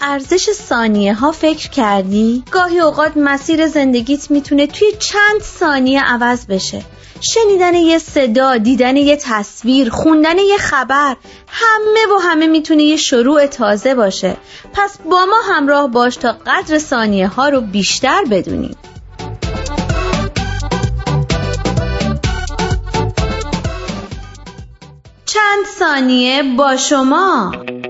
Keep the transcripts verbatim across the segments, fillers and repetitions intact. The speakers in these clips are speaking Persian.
ارزش ثانیه ها فکر کردی؟ گاهی اوقات مسیر زندگیت میتونه توی چند ثانیه عوض بشه. شنیدن یه صدا، دیدن یه تصویر، خوندن یه خبر، همه و همه میتونه یه شروع تازه باشه. پس با ما همراه باش تا قدر ثانیه ها رو بیشتر بدونیم. چند ثانیه با شما.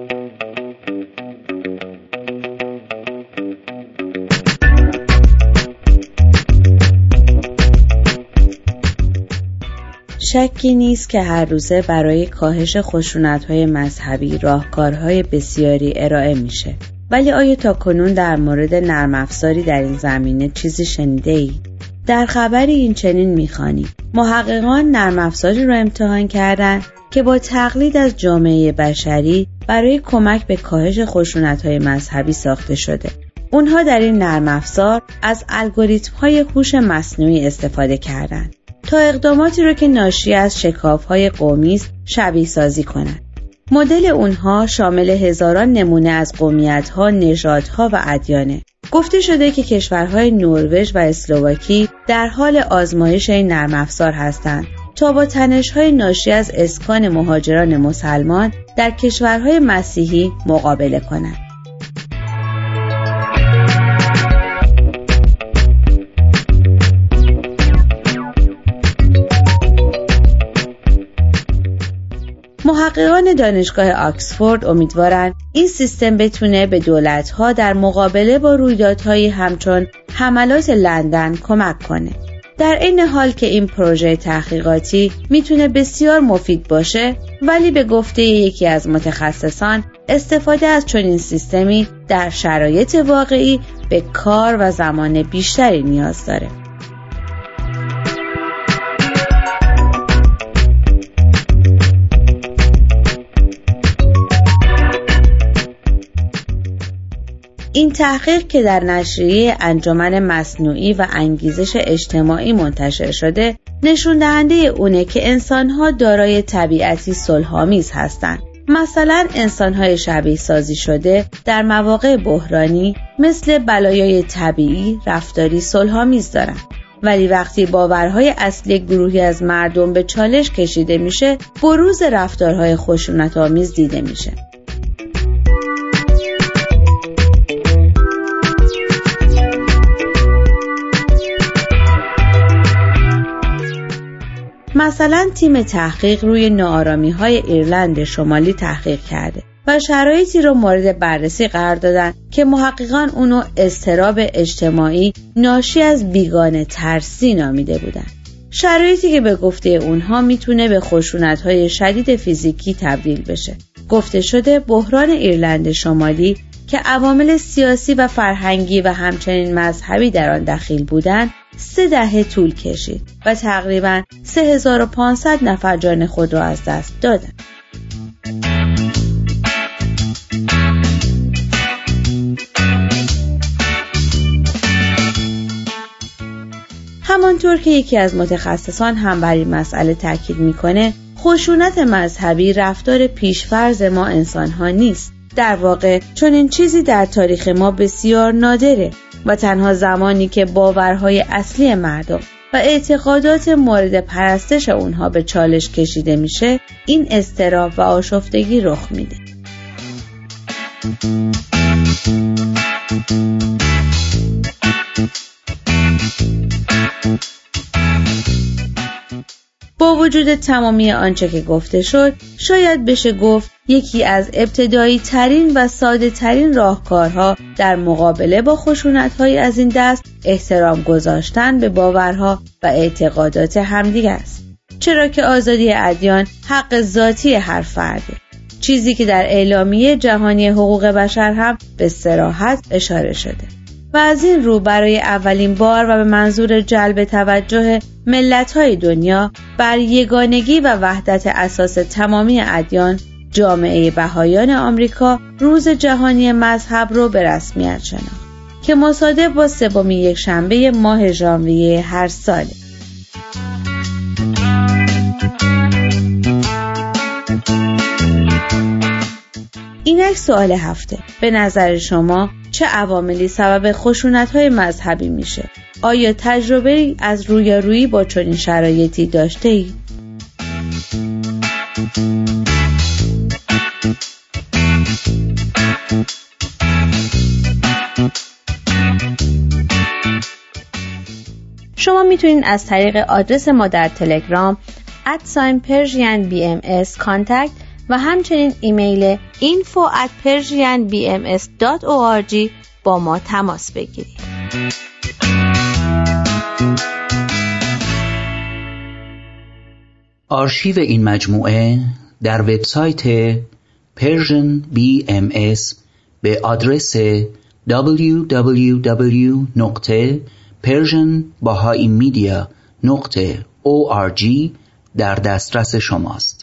شکی نیست که هر روزه برای کاهش خشونت‌های مذهبی راهکارهای بسیاری ارائه میشه. ولی آیا تاکنون در مورد نرم افزاری در این زمینه چیزی شنیده ای؟ در خبری این چنین میخوانی: محققان نرم افزاری را امتحان کردند که با تقلید از جامعه بشری برای کمک به کاهش خشونت‌های مذهبی ساخته شده. اونها در این نرم افزار از الگوریتم‌های هوش مصنوعی استفاده کردند تا اقداماتی رو که ناشی از شکاف‌های قومی است شبیه سازی کنند. مدل اونها شامل هزاران نمونه از قومیت‌ها، نژادها و ادیانه. گفته شده که کشورهای نروژ و اسلواکی در حال آزمایش این نرم افزار هستند تا با تنش‌های ناشی از اسکان مهاجران مسلمان در کشورهای مسیحی مقابله کنند. محققان دانشگاه آکسفورد امیدوارند این سیستم بتونه به دولت‌ها در مقابله با رویدادهایی همچون حملات لندن کمک کنه. در این حال که این پروژه تحقیقاتی میتونه بسیار مفید باشه، ولی به گفته یکی از متخصصان استفاده از چنین سیستمی در شرایط واقعی به کار و زمان بیشتری نیاز داره. این تحقیق که در نشریه انجمن مصنوعی و انگیزش اجتماعی منتشر شده، نشون دهنده اونه که انسان‌ها دارای طبیعتی صلح‌آمیز هستند. مثلا انسان‌های شبیه سازی شده در مواقع بحرانی مثل بلایای طبیعی رفتاری صلح‌آمیز دارند. ولی وقتی باورهای اصلی گروهی از مردم به چالش کشیده میشه، بروز رفتارهای خشونت‌آمیز دیده میشه. مثلا تیم تحقیق روی ناآرامی‌های ایرلند شمالی تحقیق کرده و شرایطی رو مورد بررسی قرار دادن که محققان اونو اضطراب اجتماعی ناشی از بیگانه ترسی نامیده بودن. شرایطی که به گفته اونها میتونه به خشونت‌های شدید فیزیکی تبدیل بشه. گفته شده بحران ایرلند شمالی که عوامل سیاسی و فرهنگی و همچنین مذهبی در آن دخیل بودند، سه دهه طول کشید و تقریباً سه هزار و پانصد نفر جان خود را از دست دادند. همانطور که یکی از متخصصان هم بر این مسئله تاکید میکنه، خشونت مذهبی رفتار پیشفرض ما انسان‌ها نیست. در واقع چنین چیزی در تاریخ ما بسیار نادره و تنها زمانی که باورهای اصلی مردم و اعتقادات مورد پرستش اونها به چالش کشیده میشه، این اضطراب و آشفتگی رخ میده. با وجود تمامی آنچه که گفته شد، شاید بشه گفت یکی از ابتدایی ترین و ساده ترین راهکارها در مقابله با خشونت‌های از این دست احترام گذاشتن به باورها و اعتقادات همدیگه است. چرا که آزادی ادیان حق ذاتی هر فرده، چیزی که در اعلامیه جهانی حقوق بشر هم به صراحت اشاره شده. و از این رو برای اولین بار و به منظور جلب توجه ملت‌های دنیا بر یگانگی و وحدت اساس تمامی ادیان، جامعه بهائیان آمریکا روز جهانی مذهب رو به رسمیت شناخت که مصادف با سومین یک شنبه ماه ژانویه هر ساله. این اینک سوال هفته، به نظر شما چه عواملی سبب خشونت‌های مذهبی میشه؟ آیا تجربه از رویارویی با چنین شرایطی داشته اید؟ شما میتونید از طریق آدرس ما در تلگرام ات پرژین بی ام اس کانتکت و همچنین ایمیل اینفو ات پرژین بی ام اس دات او آر جی با ما تماس بگیرید. آرشیو این مجموعه در وبسایت پرژن بی ام اس به آدرس دبلیو دبلیو دبلیو دات پرژن بهایی مدیا دات او آر جی در دسترس شماست.